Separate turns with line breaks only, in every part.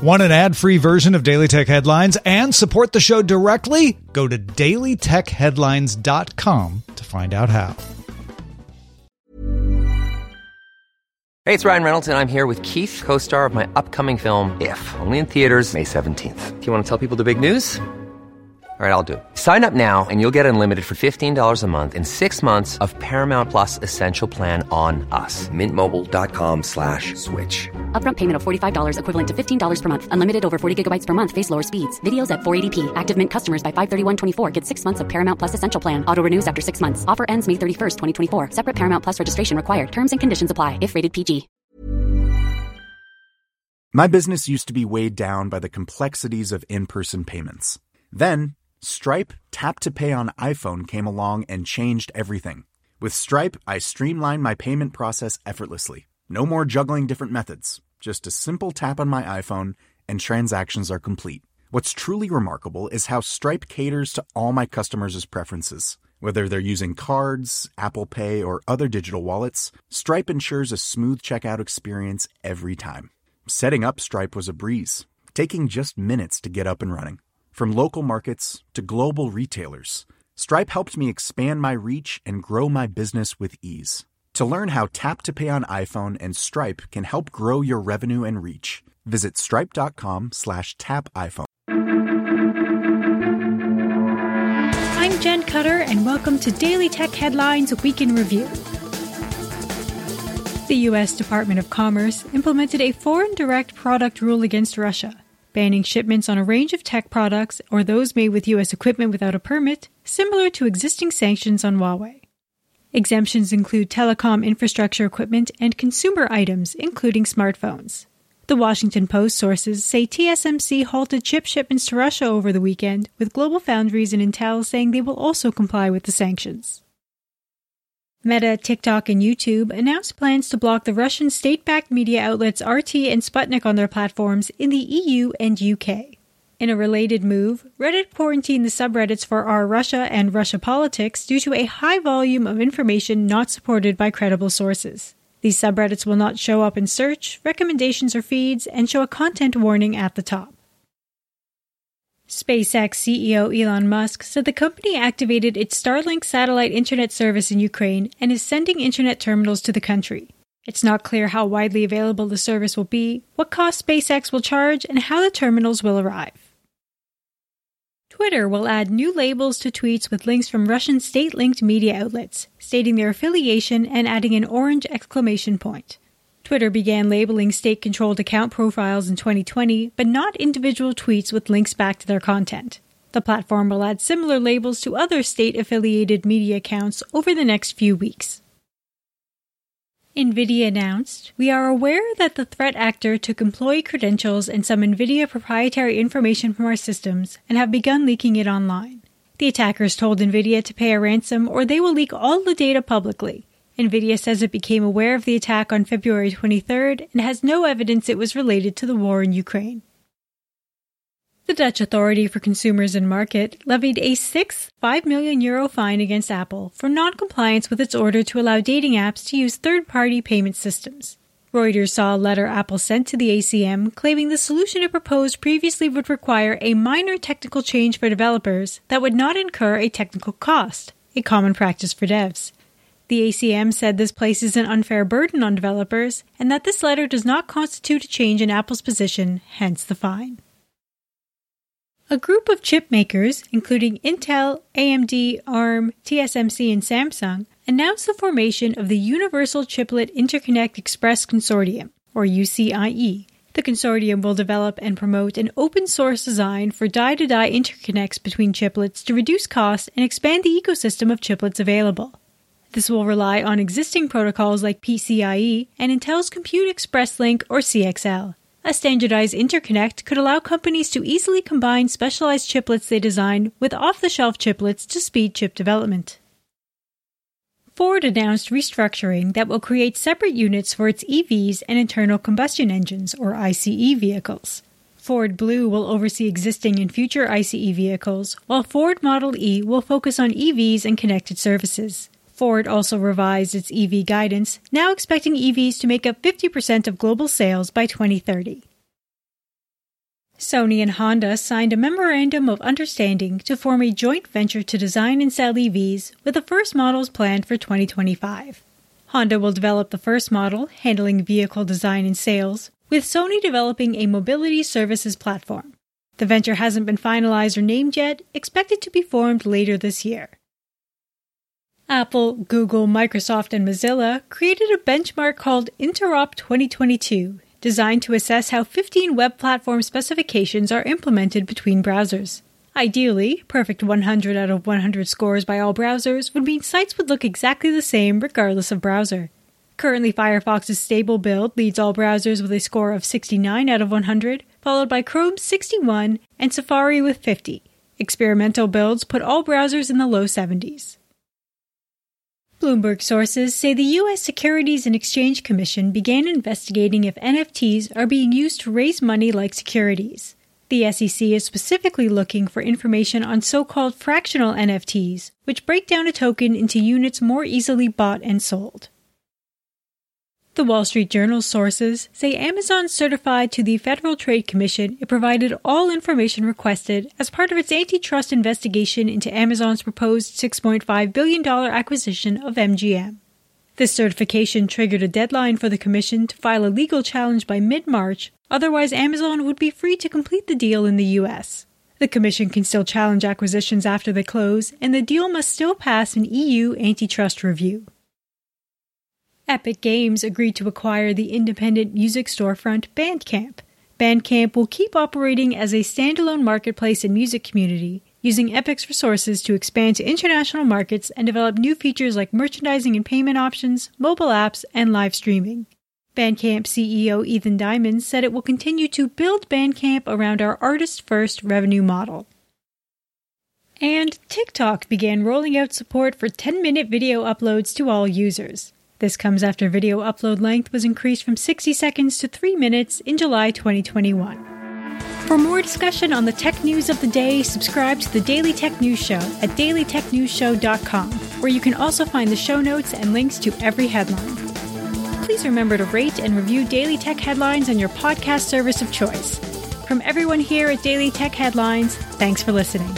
Want an ad-free version of Daily Tech Headlines and support the show directly? Go to dailytechheadlines.com to find out how.
Hey, it's Ryan Reynolds, and I'm here with Keith, co-star of my upcoming film, If, only in theaters May 17th. Do you want to tell people the big news? All right, I'll do it. Sign up now and you'll get unlimited for $15 a month and 6 months of Paramount Plus Essential Plan on us. MintMobile.com/switch.
Upfront payment of $45 equivalent to $15 per month. Unlimited over 40 gigabytes per month. Face lower speeds. Videos at 480p. Active Mint customers by 531.24 get 6 months of Paramount Plus Essential Plan. Auto renews after 6 months. Offer ends May 31st, 2024. Separate Paramount Plus registration required. Terms and conditions apply if rated PG.
My business used to be weighed down by the complexities of in-person payments. Then, Stripe Tap to Pay on iPhone came along and changed everything. With Stripe, I streamlined my payment process effortlessly. No more juggling different methods. Just a simple tap on my iPhone and transactions are complete. What's truly remarkable is how Stripe caters to all my customers' preferences. Whether they're using cards, Apple Pay, or other digital wallets, Stripe ensures a smooth checkout experience every time. Setting up Stripe was a breeze, taking just minutes to get up and running. From local markets to global retailers, Stripe helped me expand my reach and grow my business with ease. To learn how Tap to Pay on iPhone and Stripe can help grow your revenue and reach, visit stripe.com/tapiphone.
I'm Jen Cutter, and welcome to Daily Tech Headlines Week in Review. The U.S. Department of Commerce implemented a foreign direct product rule against Russia, banning shipments on a range of tech products or those made with U.S. equipment without a permit, similar to existing sanctions on Huawei. Exemptions include telecom infrastructure equipment and consumer items, including smartphones. The Washington Post sources say TSMC halted chip shipments to Russia over the weekend, with GlobalFoundries and Intel saying they will also comply with the sanctions. Meta, TikTok, and YouTube announced plans to block the Russian state-backed media outlets RT and Sputnik on their platforms in the EU and UK. In a related move, Reddit quarantined the subreddits for r/Russia and Russia politics due to a high volume of information not supported by credible sources. These subreddits will not show up in search, recommendations, or feeds, and show a content warning at the top. SpaceX CEO Elon Musk said the company activated its Starlink satellite internet service in Ukraine and is sending internet terminals to the country. It's not clear how widely available the service will be, what cost SpaceX will charge, and how the terminals will arrive. Twitter will add new labels to tweets with links from Russian state-linked media outlets, stating their affiliation and adding an orange exclamation point. Twitter began labeling state-controlled account profiles in 2020, but not individual tweets with links back to their content. The platform will add similar labels to other state-affiliated media accounts over the next few weeks. NVIDIA announced, "We are aware that the threat actor took employee credentials and some NVIDIA proprietary information from our systems and have begun leaking it online. The attackers told NVIDIA to pay a ransom or they will leak all the data publicly. NVIDIA says it became aware of the attack on February 23rd and has no evidence it was related to the war in Ukraine." The Dutch Authority for Consumers and Market levied a sixth €5 million fine against Apple for non-compliance with its order to allow dating apps to use third-party payment systems. Reuters saw a letter Apple sent to the ACM claiming the solution it proposed previously would require a minor technical change for developers that would not incur a technical cost, a common practice for devs. The ACM said this places an unfair burden on developers and that this letter does not constitute a change in Apple's position, hence the fine. A group of chip makers, including Intel, AMD, ARM, TSMC, and Samsung, announced the formation of the Universal Chiplet Interconnect Express Consortium, or UCIe. The consortium will develop and promote an open-source design for die-to-die interconnects between chiplets to reduce costs and expand the ecosystem of chiplets available. This will rely on existing protocols like PCIe and Intel's Compute Express Link, or CXL. A standardized interconnect could allow companies to easily combine specialized chiplets they design with off-the-shelf chiplets to speed chip development. Ford announced restructuring that will create separate units for its EVs and internal combustion engines, or ICE vehicles. Ford Blue will oversee existing and future ICE vehicles, while Ford Model E will focus on EVs and connected services. Ford also revised its EV guidance, now expecting EVs to make up 50% of global sales by 2030. Sony and Honda signed a memorandum of understanding to form a joint venture to design and sell EVs, with the first models planned for 2025. Honda will develop the first model, handling vehicle design and sales, with Sony developing a mobility services platform. The venture hasn't been finalized or named yet, expected to be formed later this year. Apple, Google, Microsoft, and Mozilla created a benchmark called Interop 2022, designed to assess how 15 web platform specifications are implemented between browsers. Ideally, perfect 100 out of 100 scores by all browsers would mean sites would look exactly the same regardless of browser. Currently, Firefox's stable build leads all browsers with a score of 69 out of 100, followed by Chrome's 61 and Safari with 50. Experimental builds put all browsers in the low 70s. Bloomberg sources say the U.S. Securities and Exchange Commission began investigating if NFTs are being used to raise money like securities. The SEC is specifically looking for information on so-called fractional NFTs, which break down a token into units more easily bought and sold. The Wall Street Journal's sources say Amazon certified to the Federal Trade Commission it provided all information requested as part of its antitrust investigation into Amazon's proposed $6.5 billion acquisition of MGM. This certification triggered a deadline for the Commission to file a legal challenge by mid-March, otherwise Amazon would be free to complete the deal in the U.S. The Commission can still challenge acquisitions after they close, and the deal must still pass an EU antitrust review. Epic Games agreed to acquire the independent music storefront Bandcamp. Bandcamp will keep operating as a standalone marketplace and music community, using Epic's resources to expand to international markets and develop new features like merchandising and payment options, mobile apps, and live streaming. Bandcamp CEO Ethan Diamond said it will continue to build Bandcamp around our artist-first revenue model. And TikTok began rolling out support for 10-minute video uploads to all users. This comes after video upload length was increased from 60 seconds to 3 minutes in July 2021. For more discussion on the tech news of the day, subscribe to the Daily Tech News Show at dailytechnewsshow.com, where you can also find the show notes and links to every headline. Please remember to rate and review Daily Tech Headlines on your podcast service of choice. From everyone here at Daily Tech Headlines, thanks for listening.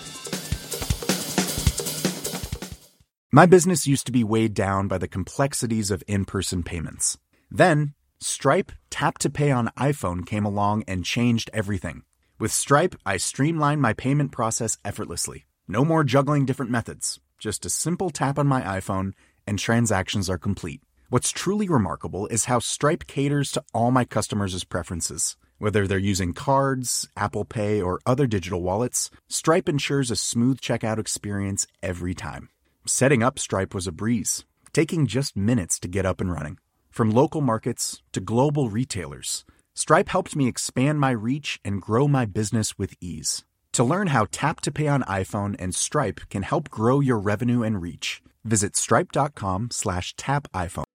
My business used to be weighed down by the complexities of in-person payments. Then, Stripe Tap to Pay on iPhone came along and changed everything. With Stripe, I streamlined my payment process effortlessly. No more juggling different methods. Just a simple tap on my iPhone and transactions are complete. What's truly remarkable is how Stripe caters to all my customers' preferences. Whether they're using cards, Apple Pay, or other digital wallets, Stripe ensures a smooth checkout experience every time. Setting up Stripe was a breeze, taking just minutes to get up and running. From local markets to global retailers, Stripe helped me expand my reach and grow my business with ease. To learn how Tap to Pay on iPhone and Stripe can help grow your revenue and reach, visit stripe.com/tapiphone.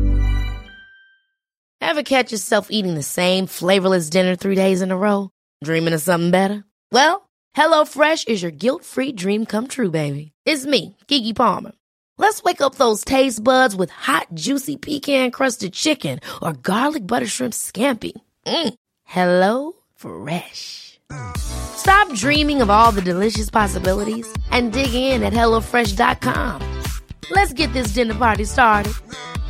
Ever catch yourself eating the same flavorless dinner 3 days in a row? Dreaming of something better? Well, HelloFresh is your guilt-free dream come true, baby. It's me, Keke Palmer. Let's wake up those taste buds with hot, juicy pecan-crusted chicken or garlic butter shrimp scampi. Hello Fresh. Stop dreaming of all the delicious possibilities and dig in at HelloFresh.com. Let's get this dinner party started.